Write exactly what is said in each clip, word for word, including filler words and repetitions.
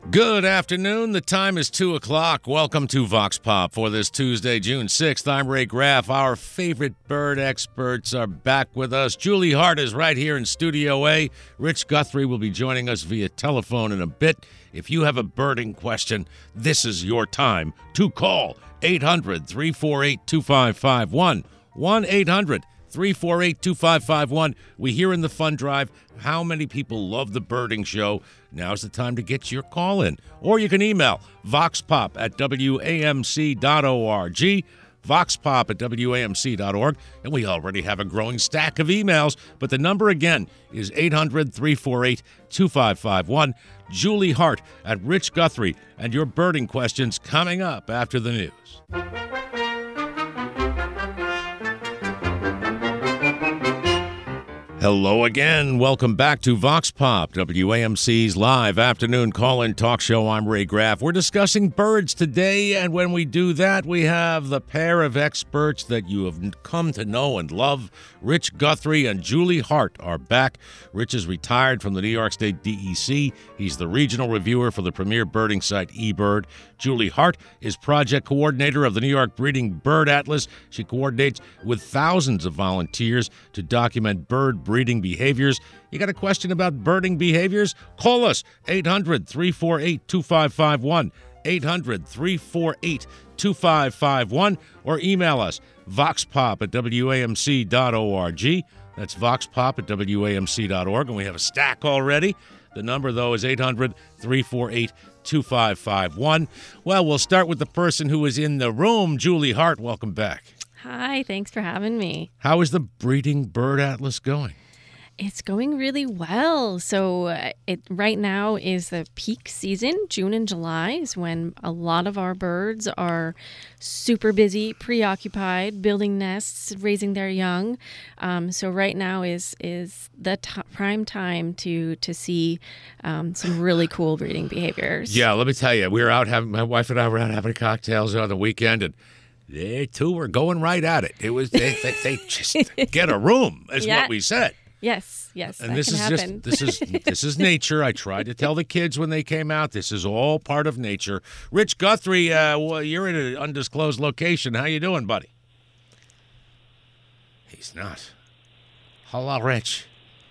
Good afternoon. The time is two o'clock. Welcome to Vox Pop for this Tuesday, June sixth. I'm Ray Graff. Our favorite bird experts are back with us. Julie Hart is right here in Studio A. Rich Guthrie will be joining us via telephone in a bit. If you have a birding question, this is your time to call eight hundred, three four eight, two five five one. one eight hundred, three four eight, two five five one. We hear in the fund drive how many people love the birding show. Now's the time to get your call in. Or you can email voxpop at w a m c dot org, voxpop at w a m c dot org. And we already have a growing stack of emails, but the number again is eight hundred, three four eight, two five five one. Julie Hart at Rich Guthrie, and your birding questions coming up after the news. Hello again. Welcome back to Vox Pop, W A M C's live afternoon call-in talk show. I'm Ray Graff. We're discussing birds today, and when we do that, we have the pair of experts that you have come to know and love. Rich Guthrie and Julie Hart are back. Rich is retired from the New York State D E C. He's the regional reviewer for the premier birding site eBird. Julie Hart is project coordinator of the New York Breeding Bird Atlas. She coordinates with thousands of volunteers to document bird breeding behaviors. You got a question about birding behaviors? Call us, eight hundred, three four eight, two five five one, eight hundred, three four eight, two five five one, or email us, voxpop at w a m c dot org. That's voxpop at w a m c dot org, and we have a stack already. The number, though, is eight hundred, three four eight, two five five one. Well, we'll start with the person who is in the room. Julie Hart, welcome back. Hi, thanks for having me. How is the Breeding Bird Atlas going? It's going really well. So uh, it right now is the peak season. June and July is when a lot of our birds are super busy, preoccupied, building nests, raising their young. Um, so right now is is the t- prime time to to see um, some really cool breeding behaviors. Yeah, let me tell you, we were out having, my wife and I were out having cocktails on the weekend, and they too were going right at it. It was they they, they just get a room, is Yeah. what we said. Yes, yes, And that this can is happen. just this is this is nature. I tried to tell the kids when they came out, this is all part of nature. Rich Guthrie, uh, well, you're in an undisclosed location. How you doing, buddy? He's not. Hello, Rich.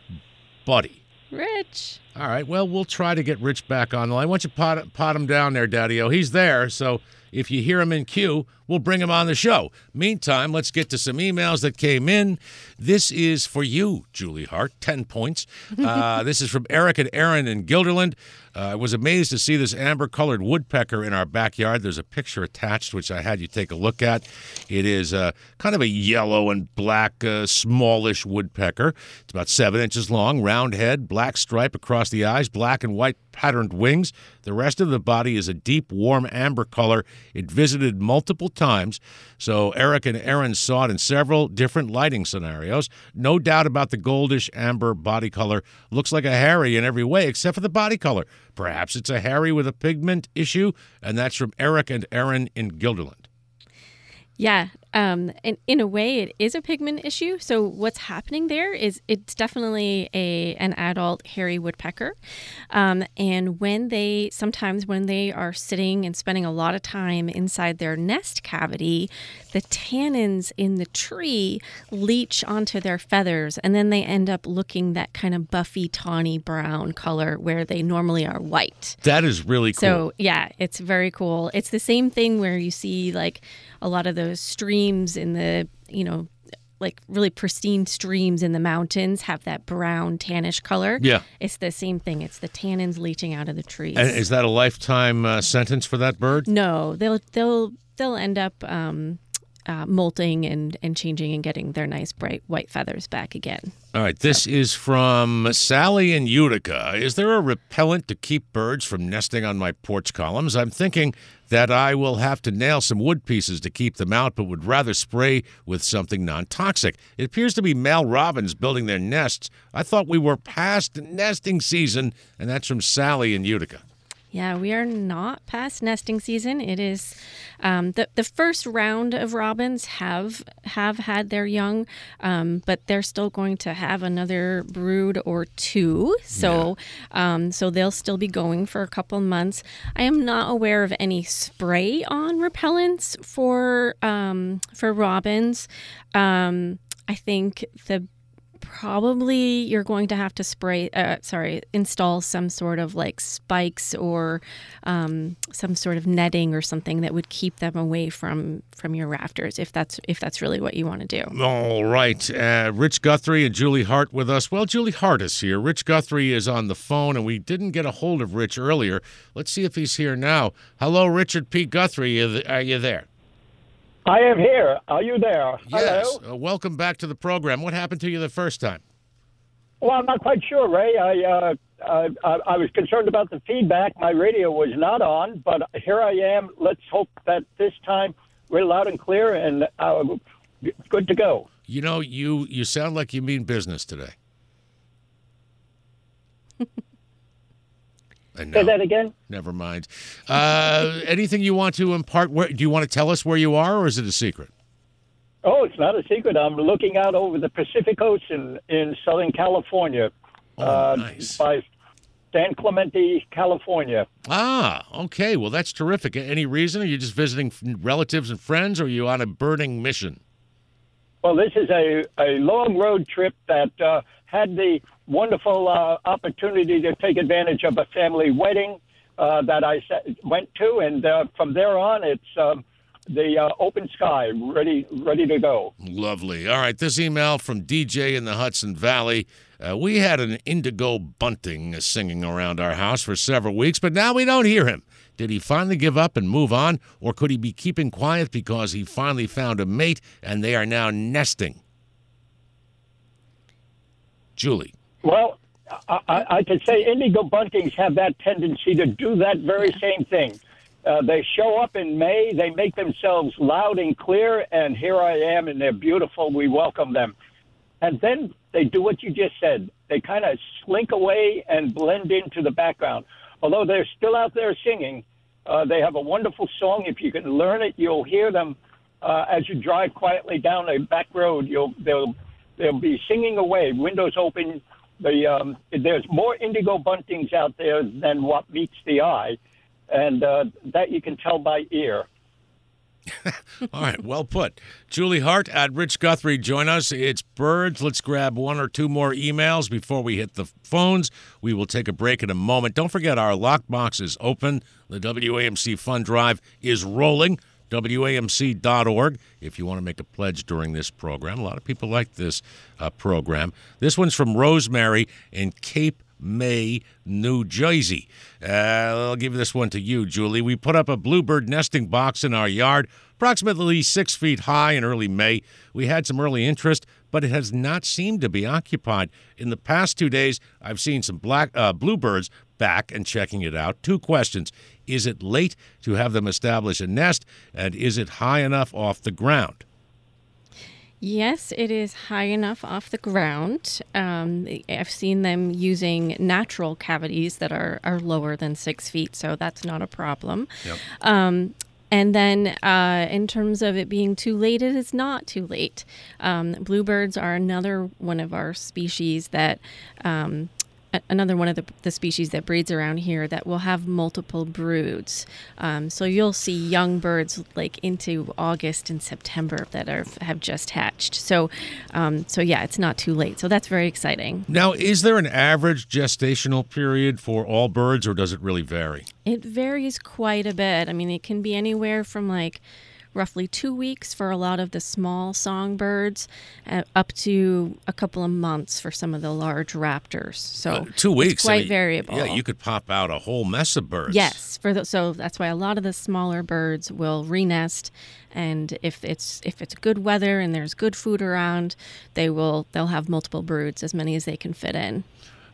Buddy. Rich. All right, well, we'll try to get Rich back on the line. Why don't you pot, pot him down there, Daddy-O? He's there, so if you hear him in queue, we'll bring him on the show. Meantime, let's get to some emails that came in. This is for you, Julie Hart, ten points. Uh, this is from Eric and Aaron in Guilderland. Uh, I was amazed to see this amber-colored woodpecker in our backyard. There's a picture attached, which I had you take a look at. It is uh, kind of a yellow and black, uh, smallish woodpecker. It's about seven inches long, round head, black stripe across the eyes, black and white patterned wings. The rest of the body is a deep, warm amber color. It visited multiple times, so Eric and Aaron saw it in several different lighting scenarios. No doubt about the goldish amber body color. Looks like a Harry in every way except for the body color. Perhaps it's a Harry with a pigment issue, and that's from Eric and Aaron in Guilderland. Yeah, um, and in a way, it is a pigment issue. So what's happening there is it's definitely a an adult hairy woodpecker. Um, and when they, sometimes when they are sitting and spending a lot of time inside their nest cavity, the tannins in the tree leach onto their feathers, and then they end up looking that kind of buffy, tawny brown color where they normally are white. That is really cool. So, yeah, it's very cool. It's the same thing where you see like a lot of those streams in the, you know, like really pristine streams in the mountains have that brown tannish color. Yeah. It's the same thing. It's the tannins leaching out of the trees. And is that a lifetime uh, sentence for that bird? No, they'll they'll they'll end up um, uh, molting and, and changing and getting their nice bright white feathers back again. All right, this so. is from Sally in Utica. Is there a repellent to keep birds from nesting on my porch columns? I'm thinking that I will have to nail some wood pieces to keep them out, but would rather spray with something non-toxic. It appears to be male robins building their nests. I thought we were past nesting season, and that's from Sally in Utica. Yeah, we are not past nesting season. It is um, the the first round of robins have have had their young, um, but they're still going to have another brood or two. So yeah. um, so they'll still be going for a couple months. I am not aware of any spray on repellents for um, for robins. Um, I think the Probably you're going to have to spray, uh, sorry, install some sort of like spikes or um, some sort of netting or something that would keep them away from, from your rafters, if that's if that's really what you want to do. All right. Uh, Rich Guthrie and Julie Hart with us. Well, Julie Hart is here. Rich Guthrie is on the phone, and we didn't get a hold of Rich earlier. Let's see if he's here now. Hello, Richard P. Guthrie. Are you there? I am here. Are you there? Yes. Hello? Uh, welcome back to the program. What happened to you the first time? Well, I'm not quite sure, Ray. I, uh, uh, I I was concerned about the feedback. My radio was not on, but here I am. Let's hope that this time we're loud and clear and uh, good to go. You know, you, you sound like you mean business today. Say that again? Never mind. Uh, anything you want to impart? Where, do you want to tell us where you are, or is it a secret? Oh, it's not a secret. I'm looking out over the Pacific Ocean in Southern California. Oh, uh, nice. By San Clemente, California. Ah, okay. Well, that's terrific. Any reason? Are you just visiting relatives and friends, or are you on a birding mission? Well, this is a, a long road trip that uh, had the wonderful uh, opportunity to take advantage of a family wedding uh, that I went to, and uh, from there on, it's um, the uh, open sky, ready, ready to go. Lovely. All right, this email from D J in the Hudson Valley. Uh, we had an indigo bunting singing around our house for several weeks, but now we don't hear him. Did he finally give up and move on, or could he be keeping quiet because he finally found a mate and they are now nesting? Julie. Well, I, I, I could say indigo buntings have that tendency to do that very same thing. Uh, they show up in May, they make themselves loud and clear, and here I am, and they're beautiful. We welcome them. And then they do what you just said. They kind of slink away and blend into the background. Although they're still out there singing, uh, they have a wonderful song. If you can learn it, you'll hear them uh, as you drive quietly down a back road. You'll they'll they'll be singing away, windows open. The um, there's more indigo buntings out there than what meets the eye, and uh, that you can tell by ear. All right, well put. Julie Hart and Rich Guthrie join us. It's birds. Let's grab one or two more emails before we hit the phones. We will take a break in a moment. Don't forget, our lockbox is open. The W A M C Fund Drive is rolling. W A M C dot org if you want to make a pledge during this program. A lot of people like this uh, program. This one's from Rosemary in Cape May, New Jersey. Uh, I'll give this one to you, Julie. We put up a bluebird nesting box in our yard, approximately six feet high in early May. We had some early interest, but it has not seemed to be occupied. In the past two days, I've seen some black uh, bluebirds back and checking it out. Two questions. Is it late to have them establish a nest, and is it high enough off the ground? Yes, it is high enough off the ground. Um, I've seen them using natural cavities that are, are lower than six feet, so that's not a problem. Yep. Um, and then uh, in terms of it being too late, it is not too late. Um, bluebirds are another one of our species that... Um, another one of the, the species that breeds around here that will have multiple broods. Um, so you'll see young birds like into August and September that are have just hatched. So, um, so yeah, it's not too late. So that's very exciting. Now, is there an average gestational period for all birds, or does it really vary? It varies quite a bit. I mean, it can be anywhere from like roughly two weeks for a lot of the small songbirds, uh, up to a couple of months for some of the large raptors. So uh, two weeks, it's quite I mean, variable. Yeah, you could pop out a whole mess of birds. Yes, for the, so that's why a lot of the smaller birds will renest, and if it's if it's good weather and there's good food around, they will they'll have multiple broods, as many as they can fit in.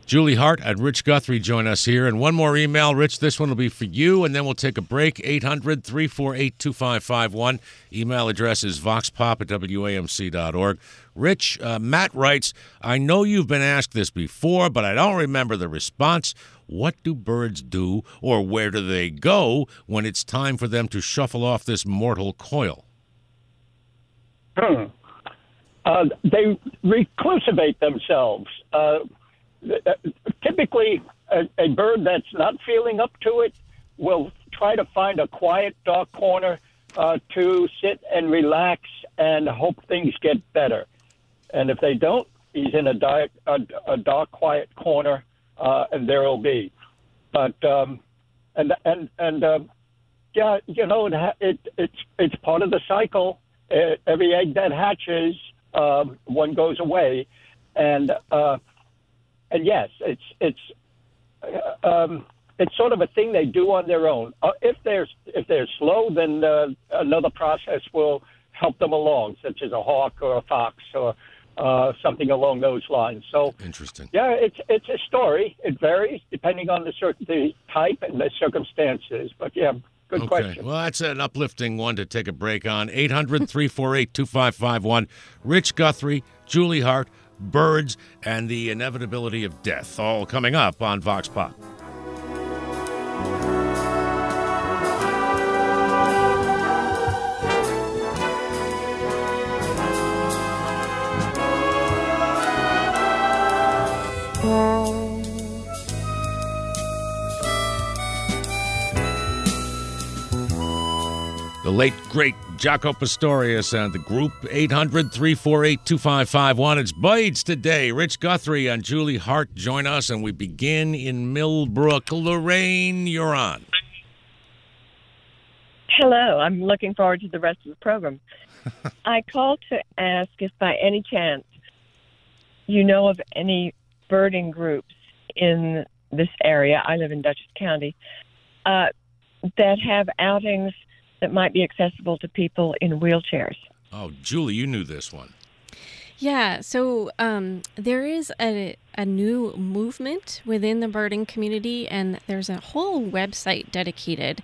Julie Hart and Rich Guthrie join us here. And one more email, Rich, this one will be for you, and then we'll take a break. eight hundred, three four eight, two five five one. Email address is voxpop at W A M C dot org. Rich, uh, Matt writes, I know you've been asked this before, but I don't remember the response. What do birds do, or where do they go when it's time for them to shuffle off this mortal coil? Hmm. Uh, they reclusivate themselves. Uh, typically, a, a bird that's not feeling up to it will try to find a quiet, dark corner uh, to sit and relax and hope things get better. And if they don't, he's in a, di- a, a dark, quiet corner, uh, and there will be. But um, and and and uh, yeah, you know, it, it it's it's part of the cycle. Uh, every egg that hatches, um, one goes away, and uh, and yes, it's it's uh, um, it's sort of a thing they do on their own. Uh, if they're if they're slow, then uh, another process will help them along, such as a hawk or a fox or uh, something along those lines. So interesting. Yeah, it's it's a story. It varies depending on the cir- the type and the circumstances. But yeah. Good okay. question. Well, that's an uplifting one to take a break on. eight hundred, three four eight, two five five one. Rich Guthrie, Julie Hart, birds, and the inevitability of death, all coming up on Vox Pop. The late, great Jaco Pastorius and the group, eight hundred, three four eight, two five five one. It's Bites today. Rich Guthrie and Julie Hart join us, and we begin in Millbrook. Lorraine, you're on. Hello. I'm looking forward to the rest of the program. I called to ask if by any chance you know of any birding groups in this area, I live in Dutchess County, uh, that have outings that might be accessible to people in wheelchairs. Oh, Julie, you knew this one. Yeah, so um, there is a, a new movement within the birding community, and there's a whole website dedicated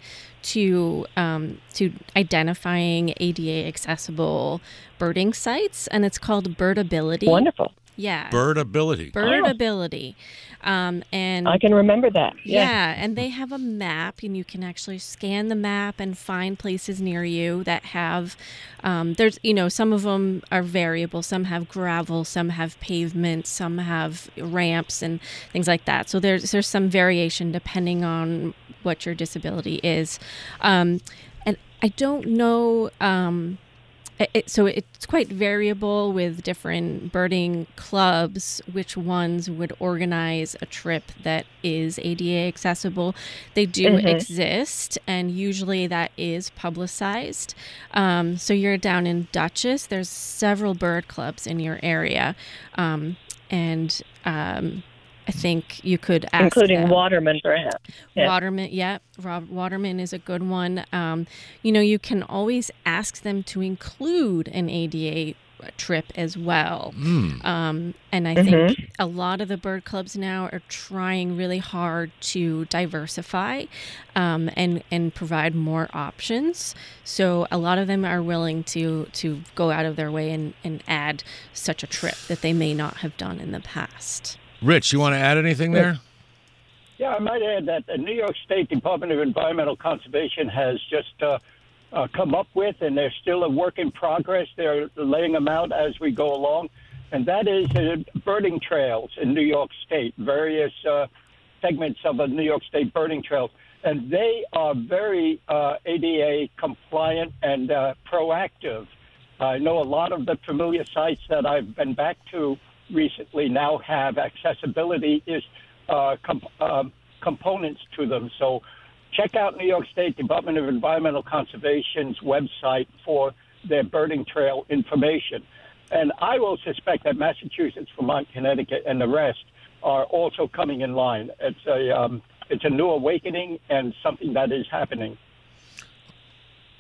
to um, to identifying A D A accessible birding sites, and it's called Birdability. Wonderful. Yeah. Birdability. Birdability. Um, and I can remember that. Yeah. Yeah, and they have a map, and you can actually scan the map and find places near you that have, um, there's, you know, some of them are variable. Some have gravel, some have pavement, some have ramps and things like that. So there's, there's some variation depending on what your disability is. Um, and I don't know, um, It, so it's quite variable with different birding clubs, which ones would organize a trip that is A D A accessible. They do Mm-hmm. exist, and usually that is publicized. Um, so you're down in Dutchess. There's several bird clubs in your area, um, and um, I think you could ask including them. Waterman, perhaps. Yeah. Waterman, yeah, Rob Waterman is a good one. Um, you know, you can always ask them to include an A D A trip as well. Mm. Um, and I Mm-hmm. think a lot of the bird clubs now are trying really hard to diversify um, and and provide more options. So a lot of them are willing to to go out of their way and, and add such a trip that they may not have done in the past. Rich, you want to add anything there? Yeah, I might add that the New York State Department of Environmental Conservation has just uh, uh, come up with, and they're still a work in progress. They're laying them out as we go along, and that is uh, birding trails in New York State, various uh, segments of the New York State birding trails. And they are very uh, A D A compliant and uh, proactive. I know a lot of the familiar sites that I've been back to recently now have accessibility is uh, com- uh, components to them. So check out New York State Department of Environmental Conservation's website for their birding trail information. And I will suspect that Massachusetts, Vermont, Connecticut, and the rest are also coming in line. It's a, um, it's a new awakening and something that is happening.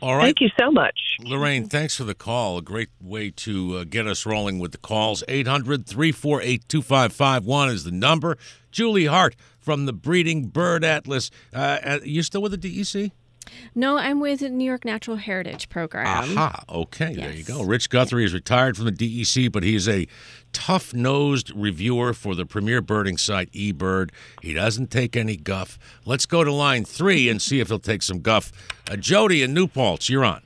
All right. Thank you so much. Lorraine, thanks for the call. A great way to uh, get us rolling with the calls. eight hundred, three four eight, two five five one is the number. Julie Hart from the Breeding Bird Atlas. Uh, you still with the D E C? No, I'm with the New York Natural Heritage Program. Aha, okay, Yes. there you go. Rich Guthrie is retired from the D E C, but he's a tough-nosed reviewer for the premier birding site, eBird. He doesn't take any guff. Let's go to line three and see if he'll take some guff. Uh, Jody in New Paltz, you're on.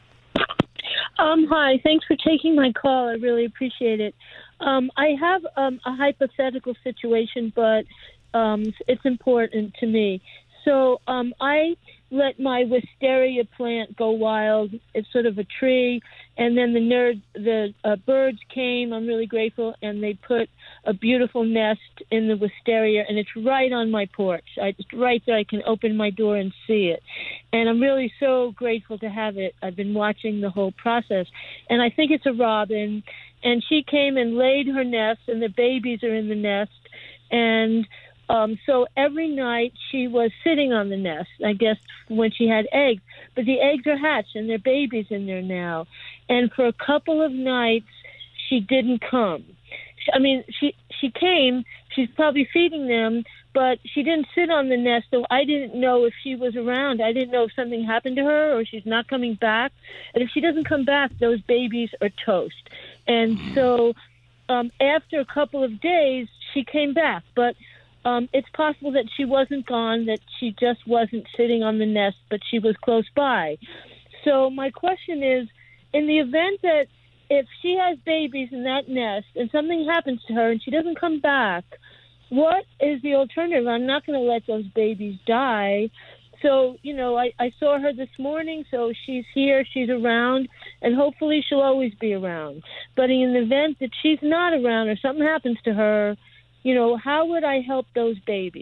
Um, hi, thanks for taking my call. I really appreciate it. Um, I have um, a hypothetical situation, but um, it's important to me. So um, I let my wisteria plant go wild. It's sort of a tree, and then the nerd, the uh, birds came. I'm really grateful, and they put a beautiful nest in the wisteria, and it's right on my porch. I just right there, I can open my door and see it, and I'm really so grateful to have it. I've been watching the whole process, and I think it's a robin, and she came and laid her nest, and the babies are in the nest, and Um, so every night she was sitting on the nest, I guess, when she had eggs. But the eggs are hatched, and there are babies in there now. And for a couple of nights, she didn't come. I mean, she she came. She's probably feeding them, but she didn't sit on the nest, so I didn't know if she was around. I didn't know if something happened to her or she's not coming back. And if she doesn't come back, those babies are toast. And so um, after a couple of days, she came back. But Um, it's possible that she wasn't gone, that she just wasn't sitting on the nest, but she was close by. So my question is, in the event that if she has babies in that nest and something happens to her and she doesn't come back, what is the alternative? I'm not going to let those babies die. So, you know, I, I saw her this morning, so she's here, she's around, and hopefully she'll always be around. But in the event that she's not around or something happens to her, you know, how would I help those babies?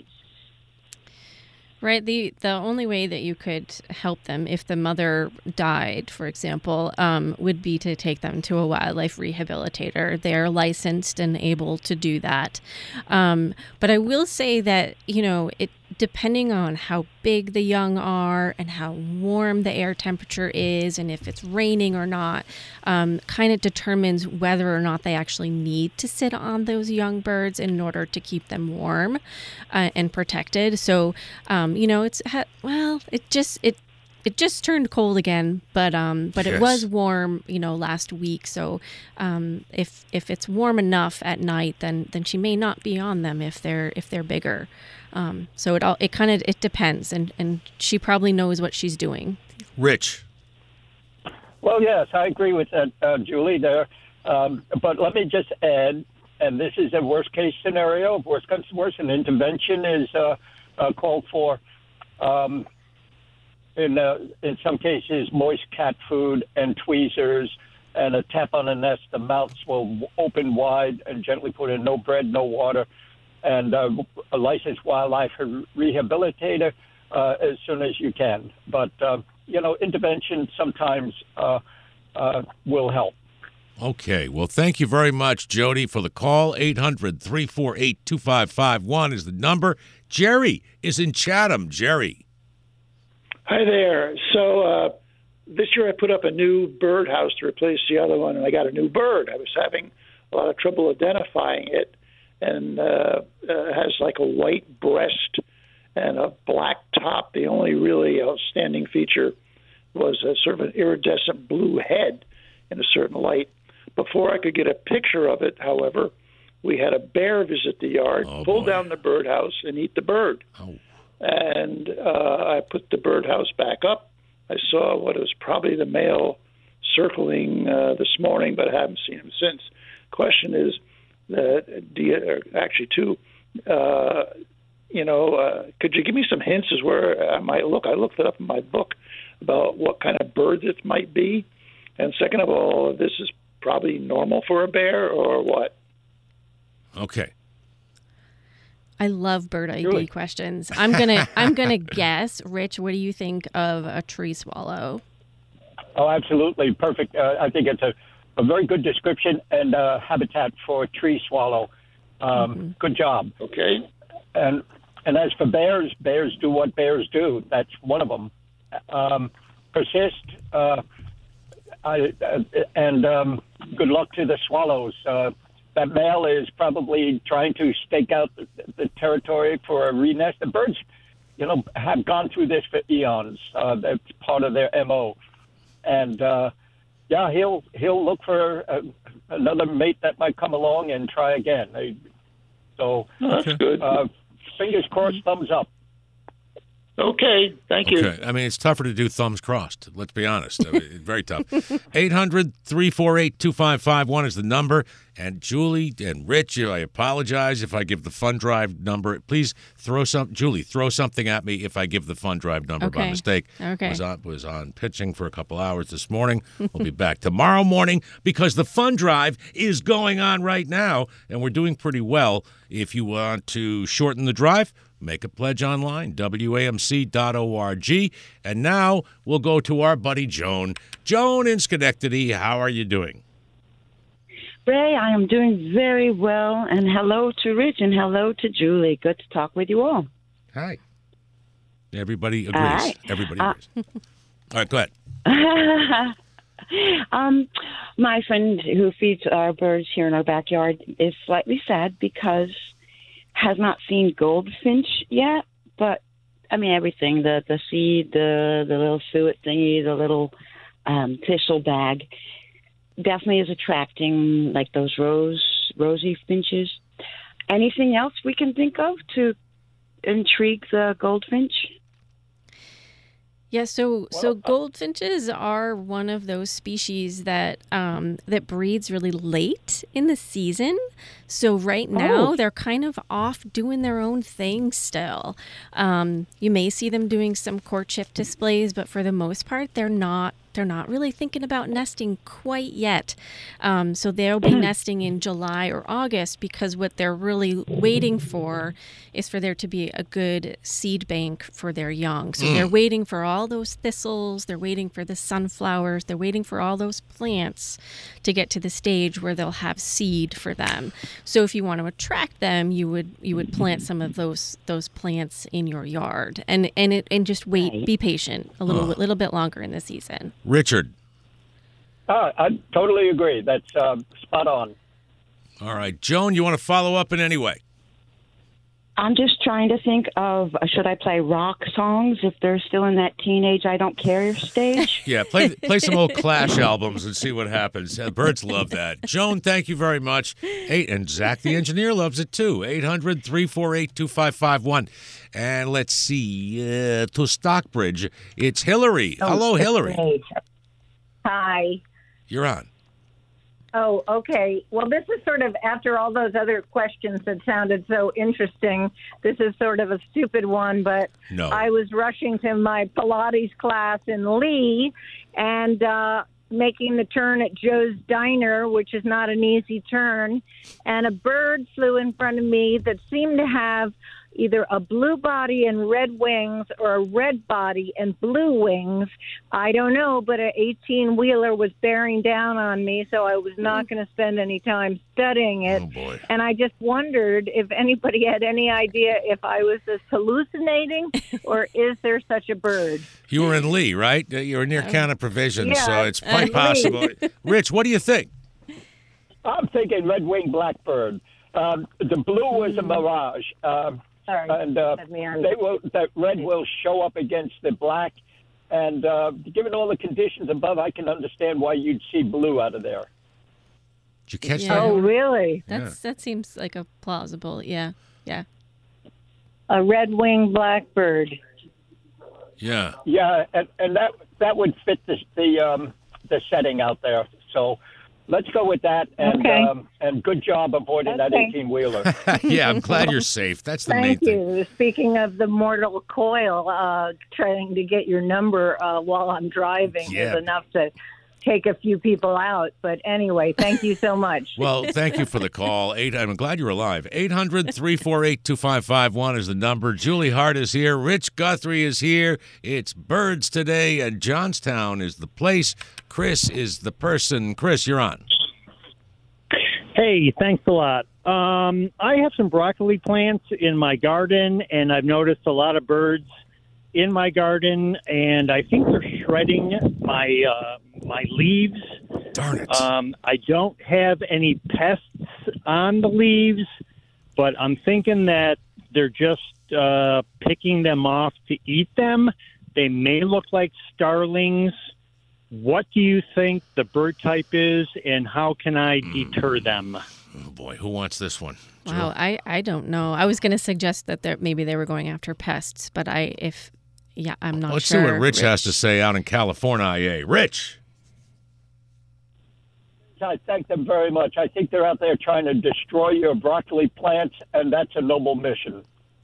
Right. The the only way that you could help them if the mother died, for example, um, would be to take them to a wildlife rehabilitator. They're licensed and able to do that. Um, but I will say that, you know, it depending on how big the young are and how warm the air temperature is and if it's raining or not, um, kind of determines whether or not they actually need to sit on those young birds in order to keep them warm uh, and protected. So, um, you know, it's, well, it just, it, It just turned cold again, but um, but Yes. it was warm, you know, last week. So um, if if it's warm enough at night, then then she may not be on them if they're if they're bigger. Um, so it all it kind of it depends, and, and she probably knows what she's doing. Rich. Well, yes, I agree with that, uh, Julie. There, um, but let me just add, and this is a worst case scenario. Worst comes to worst, an intervention is uh, uh, called for. Um, In, uh, in some cases, moist cat food and tweezers and a tap on the nest. The mouths will open wide and gently put in no bread, no water, and uh, a licensed wildlife rehabilitator uh, as soon as you can. But, uh, you know, intervention sometimes uh, uh, will help. Okay. Well, thank you very much, Jody, for the call. eight hundred, three four eight, two five five one is the number. Jerry is in Chatham. Jerry. Hi there. So uh, this year I put up a new birdhouse to replace the other one, and I got a new bird. I was having a lot of trouble identifying it, and uh, uh, has like a white breast and a black top. The only really outstanding feature was a sort of an iridescent blue head in a certain light. Before I could get a picture of it, however, we had a bear visit the yard, oh, pull boy. down the birdhouse, and eat the bird. Oh. And uh, I put the birdhouse back up. I saw what was probably the male circling uh, this morning, but I haven't seen him since. Question is, that do you, actually, two, uh, you know, uh, could you give me some hints as where I might look? I looked it up in my book about what kind of bird it might be. And second of all, this is probably normal for a bear or what? Okay. I love bird I D Really? questions. I'm gonna I'm gonna guess, Rich. What do you think of a tree swallow? Oh, absolutely. Perfect. Uh, I think it's a, a very good description and uh, habitat for a tree swallow. Um, Mm-hmm. Good job. Okay. And and as for bears, bears do what bears do. That's one of them. Um, persist. Uh, I, uh, and um, good luck to the swallows. Uh, that male is probably trying to stake out the, the territory for a re-nest. The birds, you know, have gone through this for eons. Uh, that's part of their M O. And uh, yeah, he'll he'll look for a, another mate that might come along and try again. They, so Oh, that's Okay. good. uh, fingers crossed, thumbs up. Okay, thank you. Okay. I mean, it's tougher to do thumbs crossed. Let's be honest. I mean, it's very tough. eight hundred, three four eight, two five five one is the number. And Julie and Rich, I apologize if I give the Fund Drive number. Please throw some, Julie, throw something at me if I give the Fund Drive number by Okay. mistake. Okay. Was on, was on pitching for a couple hours this morning. We'll be back tomorrow morning because the Fund Drive is going on right now, and we're doing pretty well. If you want to shorten the drive, make a pledge online, W A M C dot org. And now we'll go to our buddy Joan. Joan in Schenectady, how are you doing? Ray, I am doing very well, and hello to Rich and hello to Julie. Good to talk with you all. Hi. Everybody agrees. Hi. Everybody Uh, agrees. All right, go ahead. um, my friend who feeds our birds here in our backyard is slightly sad because has not seen goldfinch yet, but I mean everything, the the seed, the the little suet thingy, the little um, thistle bag, definitely is attracting like those rose rosy finches. Anything else we can think of to intrigue the goldfinch? Yeah, so so Well, uh, goldfinches are one of those species that um, that breeds really late in the season. So right now Oh. they're kind of off doing their own thing still. Um, you may see them doing some courtship displays, but for the most part, they're not. They're not really thinking about nesting quite yet. Um, so they'll be nesting in July or August because what they're really waiting for is for there to be a good seed bank for their young. So they're waiting for all those thistles, they're waiting for the sunflowers, they're waiting for all those plants to get to the stage where they'll have seed for them. So if you want to attract them, you would you would plant some of those those plants in your yard and and it and just wait, Right. be patient a little little bit longer in the season. Richard. Ah, I totally agree. That's uh, spot on. All right. Joan, you want to follow up in any way? I'm just trying to think of uh, should I play rock songs if they're still in that teenage I don't care stage? Yeah, play play some old Clash albums and see what happens. Uh, birds love that. Joan, thank you very much. Eight and Zach the engineer loves it too. eight hundred, three four eight, two five five one. And let's see, uh, to Stockbridge, it's Hillary. Hello, Hillary. Great. Hi. You're on. Oh, okay. Well, this is sort of after all those other questions that sounded so interesting. This is sort of a stupid one, but No. I was rushing to my Pilates class in Lee and uh, making the turn at Joe's Diner, which is not an easy turn, and a bird flew in front of me that seemed to have either a blue body and red wings or a red body and blue wings. I don't know, but an eighteen-wheeler was bearing down on me, so I was not going to spend any time studying it. Oh, boy. And I just wondered if anybody had any idea if I was just hallucinating or is there such a bird? You were in Lee, right? Uh, You were near Counter Provision, Yeah, so it's quite Lee. possible. Rich, what do you think? I'm thinking red-winged blackbird. Um, the blue was a mirage. Um, Sorry, and uh, let me on. they will, that red will show up against the black. And uh, given all the conditions above, I can understand why you'd see blue out of there. Did you catch Yeah. that? Oh, really? That's that seems like a plausible. Yeah. Yeah. A red-winged blackbird. Yeah. Yeah, and, and that that would fit the the um, the setting out there. So let's go with that. And Okay. um, and good job avoiding that Okay. eighteen-wheeler. Yeah, I'm glad you're safe. That's the main Thank thing. you. Speaking of the mortal coil, uh, trying to get your number uh, while I'm driving Yeah. is enough to take a few people out. But anyway, thank you so much. Well, thank you for the call. Eight. I'm glad you're alive. eight hundred, three four eight, two five five one is the number. Julie Hart is here. Rich Guthrie is here. It's birds today, and Johnstown is the place. Chris is the person. Chris, you're on. Hey, thanks a lot. Um, I have some broccoli plants in my garden, and I've noticed a lot of birds in my garden, and I think they're shredding my uh, my leaves. Darn it. Um, I don't have any pests on the leaves, but I'm thinking that they're just uh, picking them off to eat them. They may look like starlings. What do you think the bird type is, and how can I deter them? Oh, boy. Who wants this one? Wow, I, I don't know. I was going to suggest that they're, maybe they were going after pests, but I if yeah, I'm not Let's sure. see what Rich, Rich has to say out in California. Rich. I thank them very much. I think they're out there trying to destroy your broccoli plants, and that's a noble mission.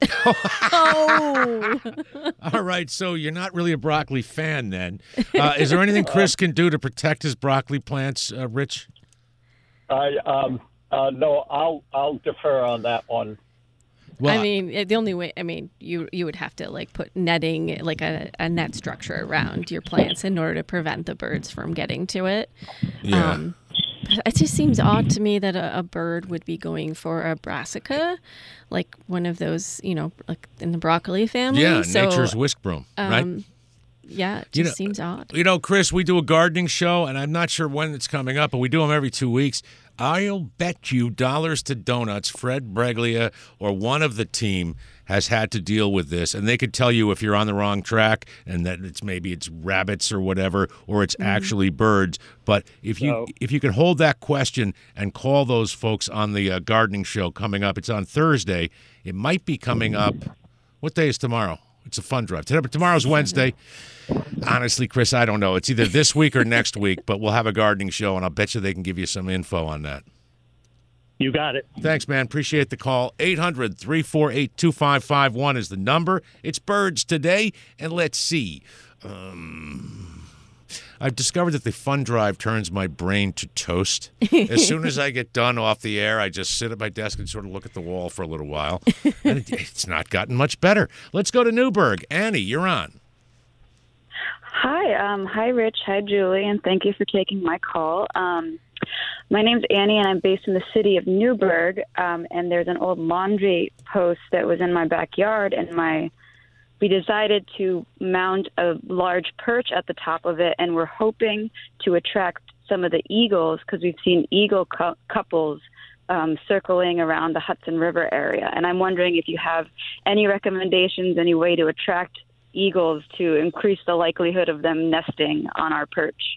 Oh. All right, so you're not really a broccoli fan then. Uh, is there anything Chris can do to protect his broccoli plants, uh, Rich? I um uh, no, I'll I'll defer on that one. Well, I mean, the only way, I mean, you you would have to like put netting, like a, a net structure around your plants in order to prevent the birds from getting to it. Yeah. Um, it just seems odd to me that a, a bird would be going for a brassica, like one of those, you know, like in the broccoli family. Yeah, so, nature's whisk broom, um, right? Yeah, it just You know- seems odd. You know, Chris, we do a gardening show, and I'm not sure when it's coming up, but we do them every two weeks. I'll bet you dollars to donuts Fred Breglia or one of the team has had to deal with this, and they could tell you if you're on the wrong track and that it's maybe it's rabbits or whatever, or it's actually birds. But if you No. if you could hold that question and call those folks on the uh, gardening show coming up, it's on Thursday. It might be coming up. What day is tomorrow? It's a fun drive. Today, but tomorrow's Wednesday. Honestly, Chris, I don't know. It's either this week or next week, but we'll have a gardening show, and I'll bet you they can give you some info on that. You got it. Thanks, man. Appreciate the call. eight hundred, three four eight, two five five one is the number. It's birds today, and let's see. Um, I've discovered that the fun drive turns my brain to toast. As soon as I get done off the air, I just sit at my desk and sort of look at the wall for a little while. And it, it's not gotten much better. Let's go to Newburgh. Annie, you're on. Hi, um, hi, Rich. Hi, Julie, and thank you for taking my call. Um, my name's Annie, and I'm based in the city of Newburgh. Um, and there's an old laundry post that was in my backyard, and my we decided to mount a large perch at the top of it, and we're hoping to attract some of the eagles because we've seen eagle cu- couples um, circling around the Hudson River area. And I'm wondering if you have any recommendations, any way to attract eagles to increase the likelihood of them nesting on our perch.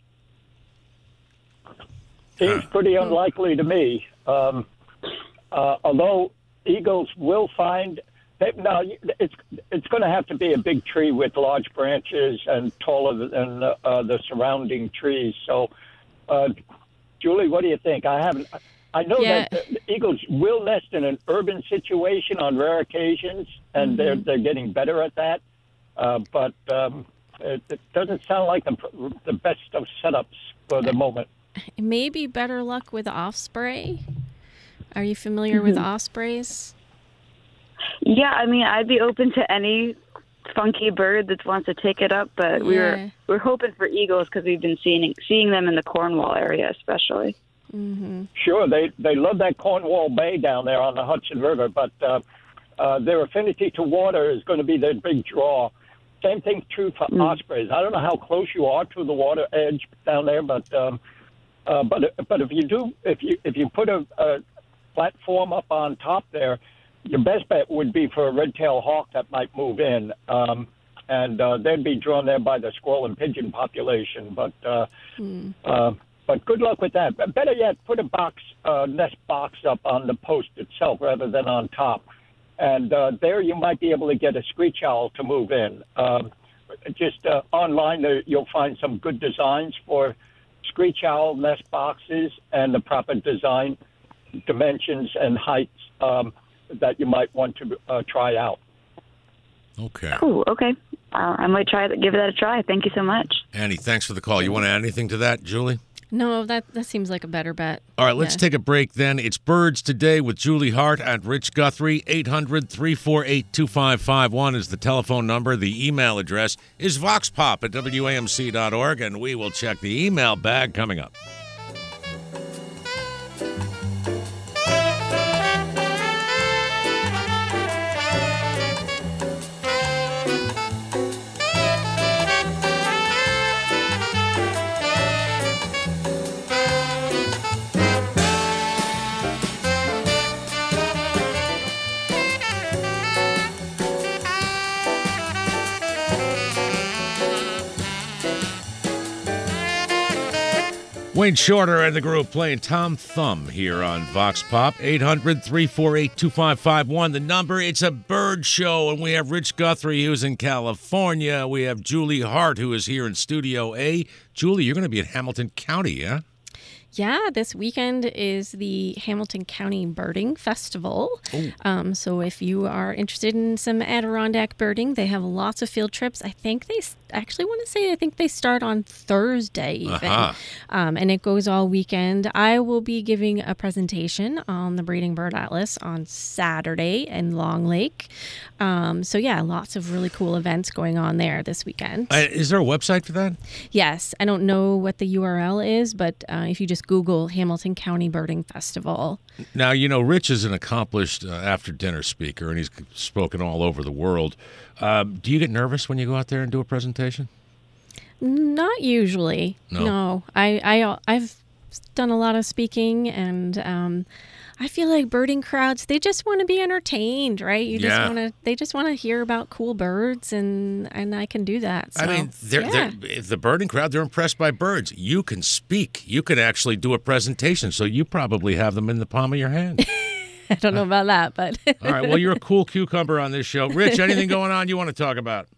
Seems pretty unlikely to me. Um, uh, although eagles will find they, now it's it's going to have to be a big tree with large branches and taller than uh, uh, the surrounding trees. So, uh, Julie, what do you think? I haven't. I know Yeah. that the eagles will nest in an urban situation on rare occasions, and Mm-hmm. they're they're getting better at that. Uh, but um, it, it doesn't sound like the, the best of setups for the moment. Maybe better luck with osprey. Are you familiar with ospreys? Yeah, I mean, I'd be open to any funky bird that wants to take it up, but we Yeah. were we're hoping for eagles because we've been seeing seeing them in the Cornwall area, especially. Mm-hmm. Sure, they they love that Cornwall Bay down there on the Hudson River, but uh, uh, their affinity to water is going to be their big draw. Same thing's true for Mm. ospreys. I don't know how close you are to the water edge down there, but um, uh, but but if you do, if you if you put a, a platform up on top there, your best bet would be for a red-tailed hawk that might move in, um, and uh, they'd be drawn there by the squirrel and pigeon population. But uh, Mm. uh, but good luck with that. But better yet, put a box uh, nest box up on the post itself rather than on top. And uh, there you might be able to get a screech owl to move in. Um, just uh, online, there, you'll find some good designs for screech owl nest boxes and the proper design dimensions and heights um, that you might want to uh, try out. Okay. Cool. Okay, uh, I might try that. Give that a try. Thank you so much. Annie, thanks for the call. You want to add anything to that, Julie? No, that that seems like a better bet. All right, let's Yeah. take a break then. It's Birds Today with Julie Hart and Rich Guthrie. eight hundred, three four eight, two five five one is the telephone number. The email address is voxpop at W A M C dot org, and we will check the email bag coming up. Wayne Shorter and the group playing Tom Thumb here on Vox Pop. eight hundred, three four eight, two five five one. The number, it's a bird show, and we have Rich Guthrie, who's in California. We have Julie Hart, who is here in Studio A. Julie, you're going to be in Hamilton County, yeah? Yeah, this weekend is the Hamilton County Birding Festival. Um, so if you are interested in some Adirondack birding, they have lots of field trips. I think they actually want to say, I think they start on Thursday even. Uh-huh. Um, and it goes all weekend. I will be giving a presentation on the Breeding Bird Atlas on Saturday in Long Lake. Um, so yeah, lots of really cool events going on there this weekend. Uh, is there a website for that? Yes. I don't know what the U R L is, but uh, if you just Google Hamilton County Birding Festival. Now, you know, Rich is an accomplished uh, after-dinner speaker, and he's spoken all over the world. Uh, do you get nervous when you go out there and do a presentation? Not usually. No. No. I, I, I've done a lot of speaking, and um, I feel like birding crowds, they just want to be entertained, right? You just Yeah. want to. They just want to hear about cool birds, and, and I can do that. So, I mean, they're, yeah. they're, the birding crowd, they're impressed by birds. You can speak. You can actually do a presentation, so you probably have them in the palm of your hand. I don't know about that, but All right, well, you're a cool cucumber on this show. Rich, anything going on you want to talk about?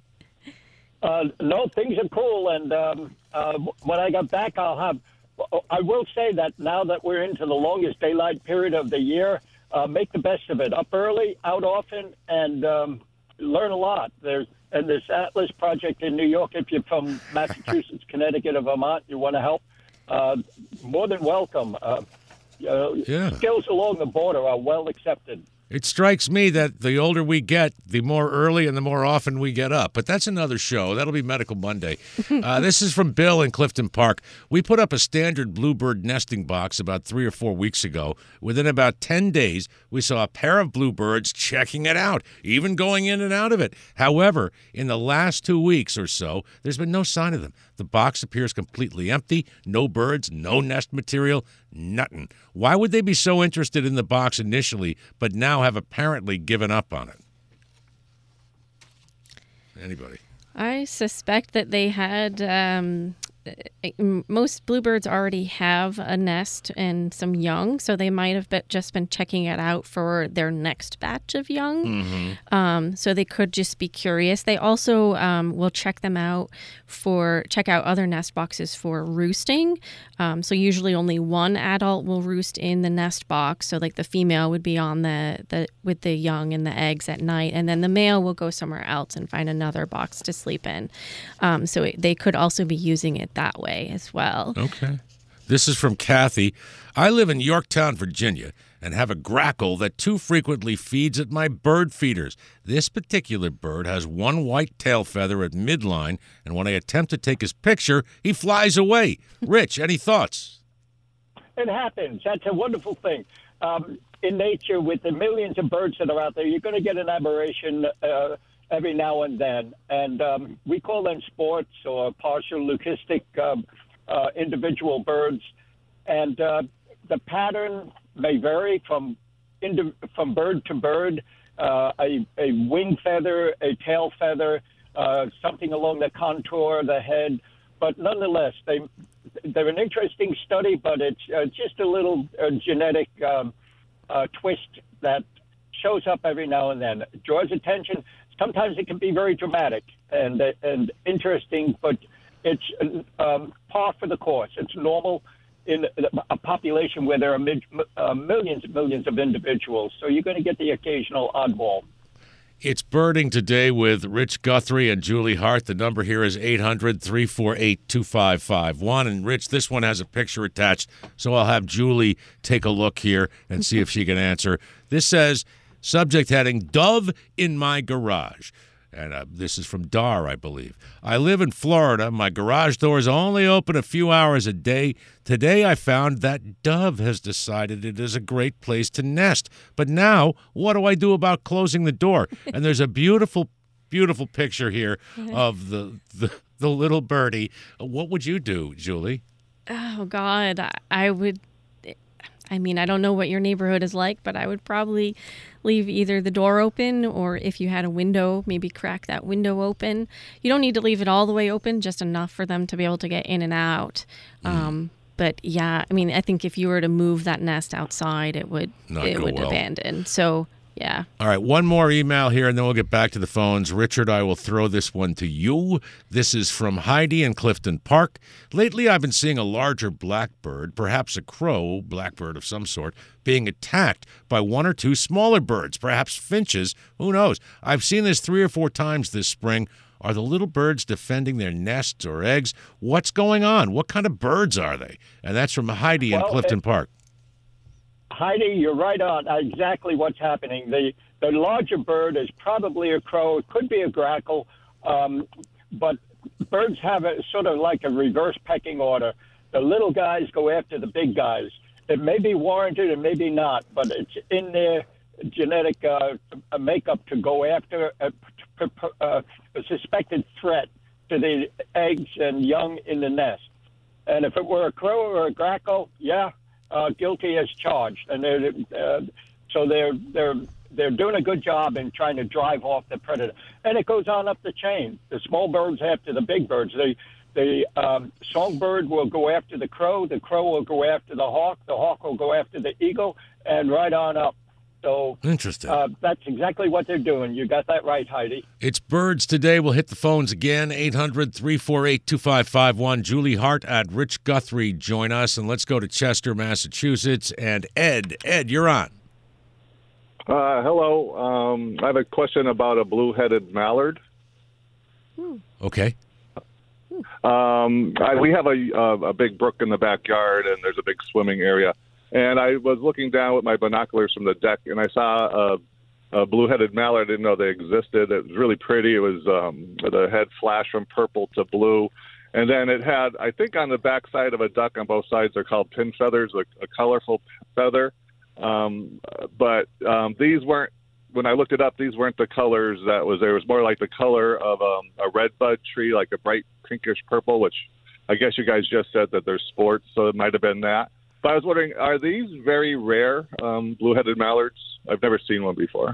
Uh, no, things are cool, and um, uh, when I get back, I'll have. I will say that now that we're into the longest daylight period of the year, uh, make the best of it. Up early, out often, and um, learn a lot. There's and this Atlas project in New York. If you're from Massachusetts, Connecticut, or Vermont, you want to help. Uh, more than welcome. Uh, uh, Yeah. Skills along the border are well accepted. It strikes me that the older we get, the more early and the more often we get up. But that's another show. That'll be Medical Monday. Uh, this is from Bill in Clifton Park. We put up a standard bluebird nesting box about three or four weeks ago. Within about ten days, we saw a pair of bluebirds checking it out, even going in and out of it. However, in the last two weeks or so, there's been no sign of them. The box appears completely empty, no birds, no nest material, nothing. Why would they be so interested in the box initially, but now have apparently given up on it? Anybody? I suspect that they had um, most bluebirds already have a nest and some young, so they might have been, just been checking it out for their next batch of young. Mm-hmm. Um, so they could just be curious. They also um, will check them out for check out other nest boxes for roosting. Um, so usually only one adult will roost in the nest box. So like the female would be on the, the with the young and the eggs at night, and then the male will go somewhere else and find another box to sleep in. Um, so it, they could also be using it that way as well. Okay. This is from Kathy. I live in Yorktown, Virginia, and have a grackle that too frequently feeds at my bird feeders. This particular bird has one white tail feather at midline, and when I attempt to take his picture, he flies away. Rich, any thoughts? It happens. That's a wonderful thing. Um, in nature, with the millions of birds that are out there, you're going to get an aberration uh, every now and then. And um, we call them sports or partial leucistic um, uh, individual birds. And uh, the pattern may vary from indi- from bird to bird. Uh, a, a wing feather, a tail feather, uh, something along the contour of the head. But nonetheless, they, they're an interesting study, but it's uh, just a little uh, genetic um, uh, twist that shows up every now and then. It draws attention. Sometimes it can be very dramatic and and interesting, but it's um, par for the course. It's normal in a population where there are mid, uh, millions and millions of individuals. So you're going to get the occasional oddball. It's Birding Today with Rich Guthrie and Julie Hart. The number here is eight hundred, three four eight, two five five one. And, Rich, this one has a picture attached, so I'll have Julie take a look here and see if she can answer. This says, subject heading, Dove in my garage. And uh, this is from Dar, I believe. I live in Florida. My garage doors only open a few hours a day. Today I found that Dove has decided it is a great place to nest. But now, what do I do about closing the door? And there's a beautiful, beautiful picture here of the, the, the little birdie. What would you do, Julie? Oh, God. I, I would... I mean, I don't know what your neighborhood is like, but I would probably leave either the door open, or if you had a window, maybe crack that window open. You don't need to leave it all the way open, just enough for them to be able to get in and out. Mm. Um, but yeah, I mean, I think if you were to move that nest outside, it would Not it go would well. abandon. So yeah. All right, one more email here, and then we'll get back to the phones. Richard, I will throw this one to you. This is from Heidi in Clifton Park. Lately, I've been seeing a larger blackbird, perhaps a crow, blackbird of some sort, being attacked by one or two smaller birds, perhaps finches. Who knows? I've seen this three or four times this spring. Are the little birds defending their nests or eggs? What's going on? What kind of birds are they? And that's from Heidi in Well, Clifton it- Park. Heidi, you're right on exactly what's happening. The the larger bird is probably a crow. It could be a grackle, um, but birds have a sort of like a reverse pecking order. The little guys go after the big guys. It may be warranted, it may be not, but it's in their genetic uh, makeup to go after a, a, a suspected threat to the eggs and young in the nest. And if it were a crow or a grackle, yeah. Uh, guilty as charged, and they're uh, so they're they're they're doing a good job in trying to drive off the predator. And it goes on up the chain. The small birds after the big birds. The the um, songbird will go after the crow. The crow will go after the hawk. The hawk will go after the eagle, and right on up. So Interesting. Uh, that's exactly what they're doing. You got that right, Heidi. It's Birds Today. We'll hit the phones again, eight hundred, three four eight, two five five one. Julie Hart at Rich Guthrie join us, and let's go to Chester, Massachusetts. And Ed, Ed, you're on. Uh, hello. Um, I have a question about a blue-headed mallard. Okay. Um, I, we have a, a, a big brook in the backyard, and there's a big swimming area. And I was looking down with my binoculars from the deck, and I saw a, a blue-headed mallard. I didn't know they existed. It was really pretty. It was um, the head flashed from purple to blue. And then it had, I think on the backside of a duck on both sides, they're called pin feathers, a, a colorful feather. Um, but um, these weren't, when I looked it up, these weren't the colors that was there. It was more like the color of um, a redbud tree, like a bright pinkish purple, which I guess you guys just said that they're sports, so it might have been that. But I was wondering, are these very rare, um, blue-headed mallards? I've never seen one before.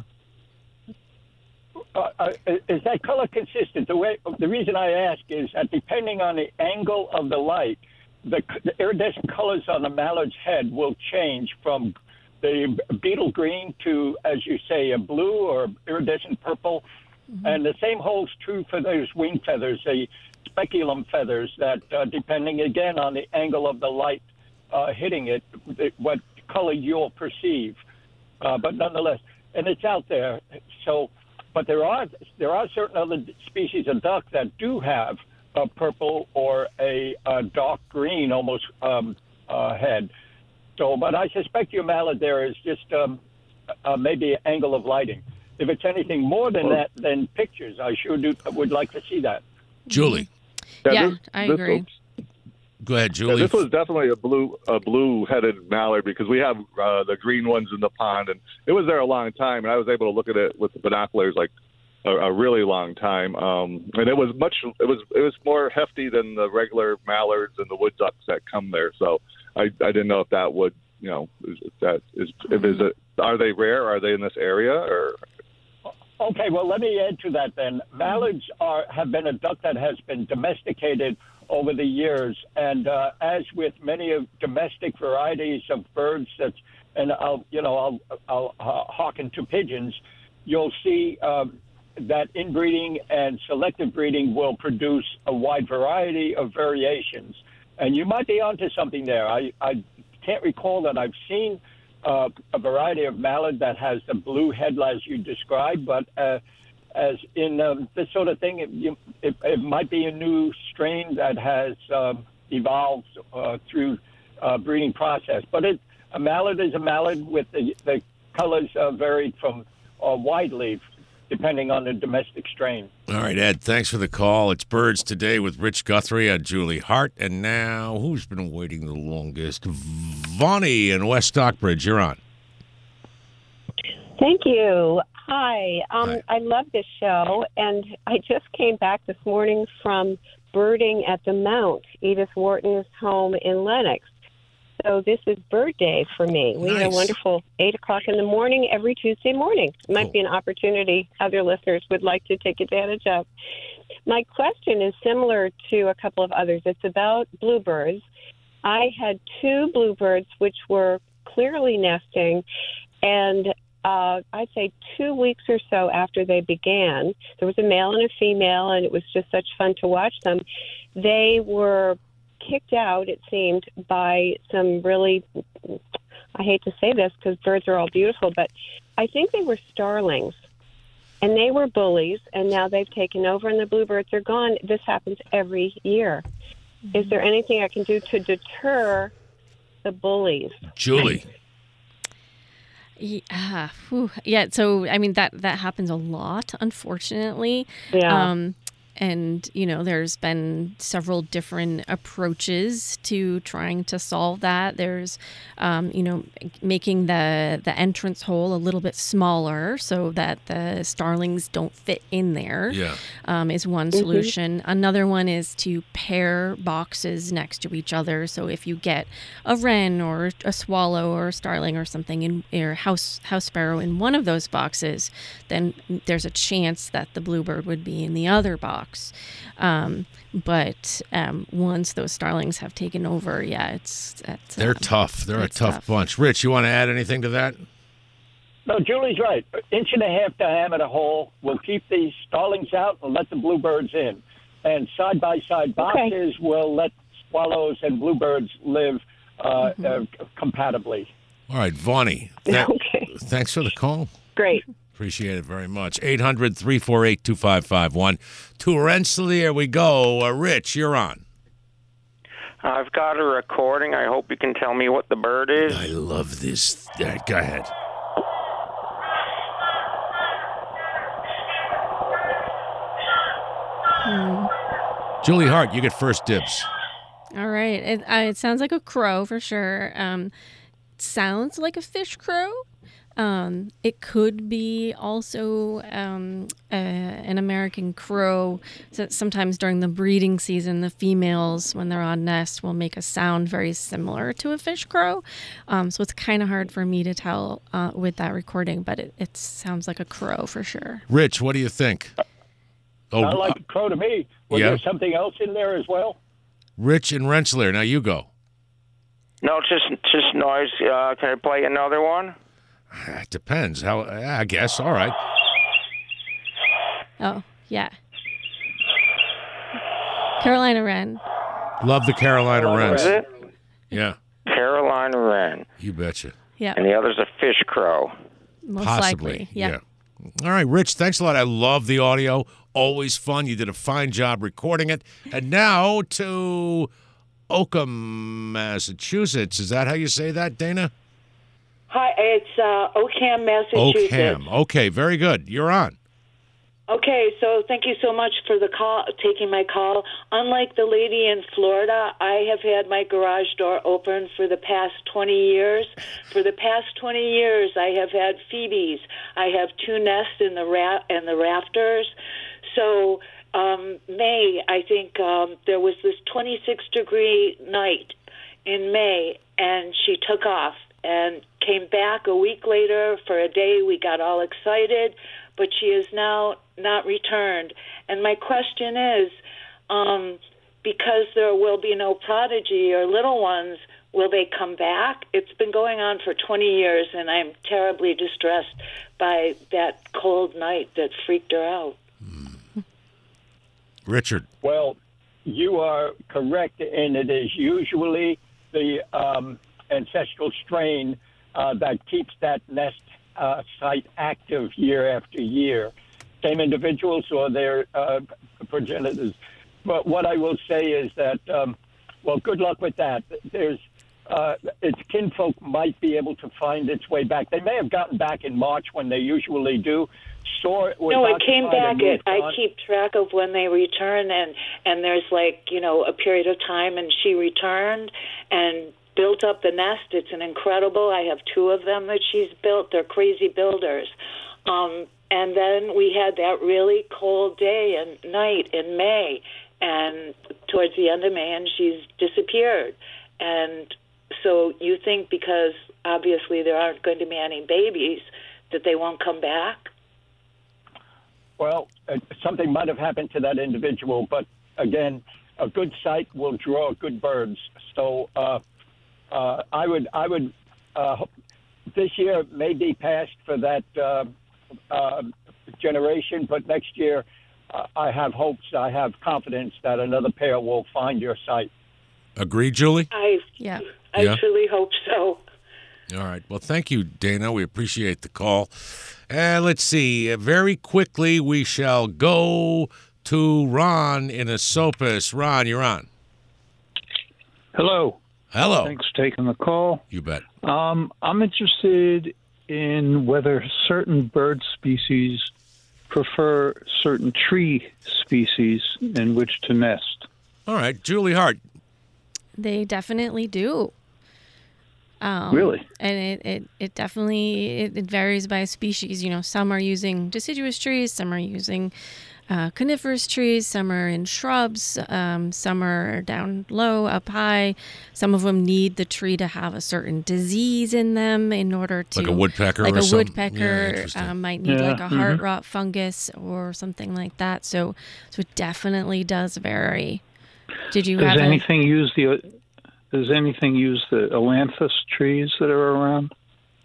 Uh, uh, is that color consistent? The way, the reason I ask is that depending on the angle of the light, the, the iridescent colors on the mallard's head will change from the beetle green to, as you say, a blue or iridescent purple. Mm-hmm. And the same holds true for those wing feathers, the speculum feathers, that uh, depending, again, on the angle of the light uh, hitting it, it, what color you'll perceive. Uh, but nonetheless, and it's out there. So, but there are there are certain other species of duck that do have a purple or a, a dark green almost um, uh, head. So, but I suspect your mallard there is just um, uh, maybe an angle of lighting. If it's anything more than that, than pictures, I sure do, would like to see that. Julie. Yeah, yeah this, I this, agree. Oops. Go ahead, Julie. Yeah, this was definitely a blue, a blue-headed mallard because we have uh, the green ones in the pond, and it was there a long time, and I was able to look at it with the binoculars like a, a really long time. Um, and it was much, it was, it was more hefty than the regular mallards and the wood ducks that come there. So I, I didn't know if that would, you know, if that is, if is it, are they rare? Are they in this area or? Okay, well, let me add to that then. Mallards are have been a duck that has been domesticated over the years, and uh, as with many of domestic varieties of birds, that's and I'll you know I'll I'll uh, hearken to pigeons, you'll see um, that inbreeding and selective breeding will produce a wide variety of variations, and you might be onto something there. I I can't recall that I've seen Uh, a variety of mallard that has the blue head as you described, but uh, as in um, this sort of thing, it, you, it, it might be a new strain that has um, evolved uh, through uh, breeding process. But it, a mallard is a mallard with the, the colors uh, varied from uh, widely depending on the domestic strain. All right, Ed, thanks for the call. It's Birds Today with Rich Guthrie and Julie Hart. And now, who's been waiting the longest? Vonnie in West Stockbridge, you're on. Thank you. Hi. Um, Hi. I love this show, and I just came back this morning from birding at the Mount, Edith Wharton's home in Lenox. So this is bird day for me. We Nice. have a wonderful eight o'clock in the morning every Tuesday morning. It might Cool. be an opportunity other listeners would like to take advantage of. My question is similar to a couple of others. It's about bluebirds. I had two bluebirds which were clearly nesting, and uh, I'd say two weeks or so after they began, there was a male and a female, and it was just such fun to watch them. They were kicked out, it seemed, by some really, I hate to say this because birds are all beautiful, but I think they were starlings. And they were bullies, and now they've taken over, and the bluebirds are gone. This happens every year. Mm-hmm. Is there anything I can do to deter the bullies? Julie. Yeah, whew. yeah. So I mean that that happens a lot, unfortunately. Yeah. Um, and you know, there's been several different approaches to trying to solve that. There's, um, you know, making the the entrance hole a little bit smaller so that the starlings don't fit in there. Yeah. Um, is one Mm-hmm. solution. Another one is to pair boxes next to each other. So if you get a wren or a swallow or a starling or something in or house house sparrow in one of those boxes, then there's a chance that the bluebird would be in the other box. Um, but um, once those starlings have taken over, yeah, it's, it's They're um, tough. They're a it's tough, tough. bunch. Rich, you want to add anything to that? No, Julie's right. Inch and a half diameter hole. We'll keep these starlings out and let the bluebirds in. And side-by-side boxes will let swallows and bluebirds live uh, Mm-hmm. uh, compatibly. All right, Vonnie. Th- Okay. Thanks for the call. Great. Appreciate it very much. eight hundred, three four eight, two five five one. To Rensselaer we go. Uh, Rich, you're on. I've got a recording. I hope you can tell me what the bird is. I love this. Uh, go ahead. Julie Hart, you get first dibs. All right. It, uh, it sounds like a crow for sure. Um, it sounds like a fish crow. Um, it could be also um, uh, an American crow. So sometimes during the breeding season, the females, when they're on nest, will make a sound very similar to a fish crow. Um, so it's kind of hard for me to tell uh, with that recording, but it, it sounds like a crow for sure. Rich, what do you think? Oh, Sound like a crow to me. Was yeah. there something else in there as well? Rich and Rensselaer. Now you go. No, it's just just noise. Uh, can I play another one? It depends. How I guess. All right. Oh, yeah. Carolina wren. Love the Carolina What Wrens. is it? Yeah, Carolina wren. you betcha. Yeah, And the other's a fish crow. most Possibly. likely. Yeah. All right, Rich, thanks a lot. I love the audio. Always fun. You did a fine job recording it. And now to Oakham, Massachusetts. Is that how you say that, Dana? Hi, it's uh, Oakham, Massachusetts. Oakham. Okay, very good. You're on. Okay, so thank you so much for the call, taking my call. Unlike the lady in Florida, I have had my garage door open for the past twenty years. For the past twenty years, I have had phoebes. I have two nests in the ra- in the rafters. So um, May, I think um, there was this twenty-six degree night in May, and she took off and came back a week later for a day. We got all excited, but she is now not returned. And my question is, um, because there will be no prodigy or little ones, will they come back? It's been going on for twenty years, and I'm terribly distressed by that cold night that freaked her out. Richard. Well, you are correct, and it is usually the um, ancestral strain uh, that keeps that nest uh, site active year after year. Same individuals or their uh, progenitors. But what I will say is that, um, well, good luck with that. There's uh, its kinfolk might be able to find its way back. They may have gotten back in March when they usually do. Saw it was No, it came occupied back. and It, moved I on. keep track of when they return, and and there's like you know a period of time, and she returned and built up the nest. It's an incredible. I have two of them that she's built. They're crazy builders. Um, and then we had that really cold day and night in May, and towards the end of May, and she's disappeared. And so you think because obviously there aren't going to be any babies that they won't come back? Well, uh, something might have happened to that individual, but again, a good site will draw good birds. So uh, uh, I would, I would, uh, this year may be past for that uh, uh, generation, but next year uh, I have hopes, I have confidence that another pair will find your site. Agreed, Julie? I yeah. I Yeah. truly hope so. All right. Well, thank you, Dana. We appreciate the call. And let's see. Uh, Very quickly, we shall go to Ron in Esopus. Ron, you're on. Hello. Hello. Thanks for taking the call. You bet. Um, I'm interested in whether certain bird species prefer certain tree species in which to nest. All right. Julie Hart. They definitely do. Um, Really? And it, it, it definitely it, it varies by species. You know, some are using deciduous trees, some are using uh, coniferous trees, some are in shrubs, um, some are down low, up high. Some of them need the tree to have a certain disease in them in order to... Like a woodpecker Like or a some- yeah, woodpecker interesting. um, might need Yeah, like a heart mhm. rot fungus or something like that. So, so it definitely does vary. Did you Does have a- anything use the Does anything use the Ailanthus trees that are around?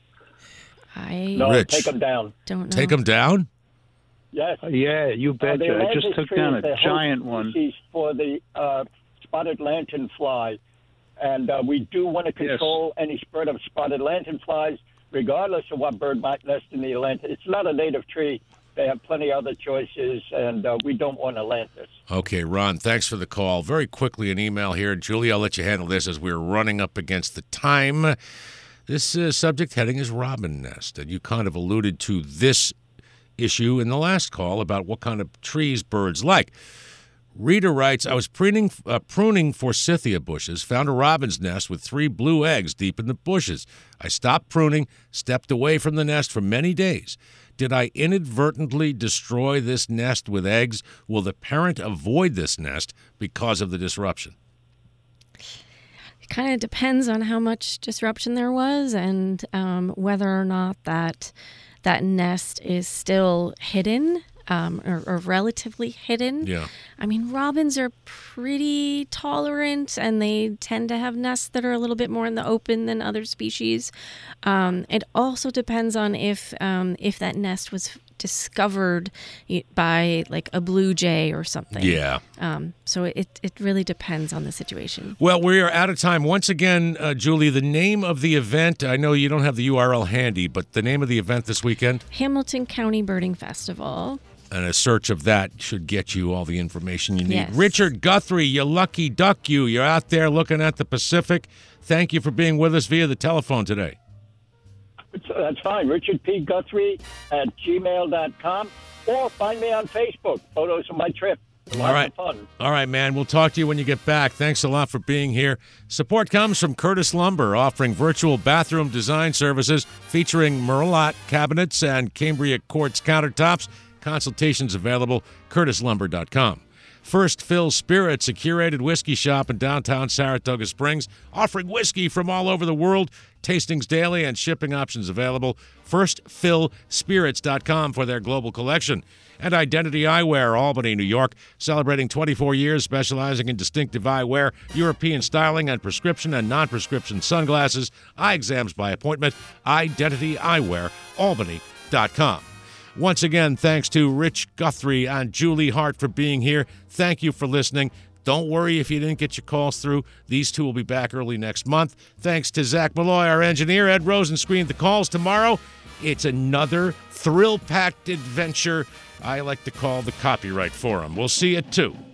I No, Rich. take them down. don't know. Take them down? Yes. Uh, yeah, you Uh, betcha. the I just Atlantis took tree down is a the host giant one. species for the uh, spotted lanternfly, and uh, we do want to control any spread of spotted lanternflies, regardless of what bird might nest in the Atlantis. It's not a native tree. They have plenty of other choices, and uh, we don't want Atlantis. Okay, Ron, thanks for the call. Very quickly, an email here. Julie, I'll let you handle this as we're running up against the time. This uh, subject heading is robin nest, and you kind of alluded to this issue in the last call about what kind of trees birds like. Rita writes, I was pruning, uh, pruning forsythia bushes, found a robin's nest with three blue eggs deep in the bushes. I stopped pruning, stepped away from the nest for many days. Did I inadvertently destroy this nest with eggs? Will the parent avoid this nest because of the disruption? It kind of depends on how much disruption there was and um, whether or not that that nest is still hidden um, or, or relatively hidden. Yeah. I mean, robins are pretty tolerant, and they tend to have nests that are a little bit more in the open than other species. Um, it also depends on if um, if that nest was discovered by like a blue jay or something. Yeah. Um, so it it really depends on the situation. Well, we are out of time. Once again, uh, Julie, the name of the event, I know you don't have the U R L handy, but the name of the event this weekend? Hamilton County Birding Festival. And a search of that should get you all the information you need. Yes. Richard Guthrie, you lucky duck you. You're out there looking at the Pacific. Thank you for being with us via the telephone today. So that's fine. Richard P. Guthrie at gmail dot com, or find me on Facebook. Photos of my trip. Lots All right. of fun. All right, man. We'll talk to you when you get back. Thanks a lot for being here. Support comes from Curtis Lumber, offering virtual bathroom design services featuring Merlot cabinets and Cambria quartz countertops. Consultations available, curtis lumber dot com. First Fill Spirits, a curated whiskey shop in downtown Saratoga Springs, offering whiskey from all over the world. Tastings daily and shipping options available. first fill spirits dot com for their global collection. And Identity Eyewear, Albany, New York, celebrating twenty-four years, specializing in distinctive eyewear, European styling, and prescription and non-prescription sunglasses, eye exams by appointment. Identity Eyewear, albany dot com. Once again, thanks to Rich Guthrie and Julie Hart for being here. Thank you for listening. Don't worry if you didn't get your calls through. These two will be back early next month. Thanks to Zach Malloy, our engineer. Ed Rosen screened the calls tomorrow. It's another thrill-packed adventure I like to call the Copyright Forum. We'll see you at two.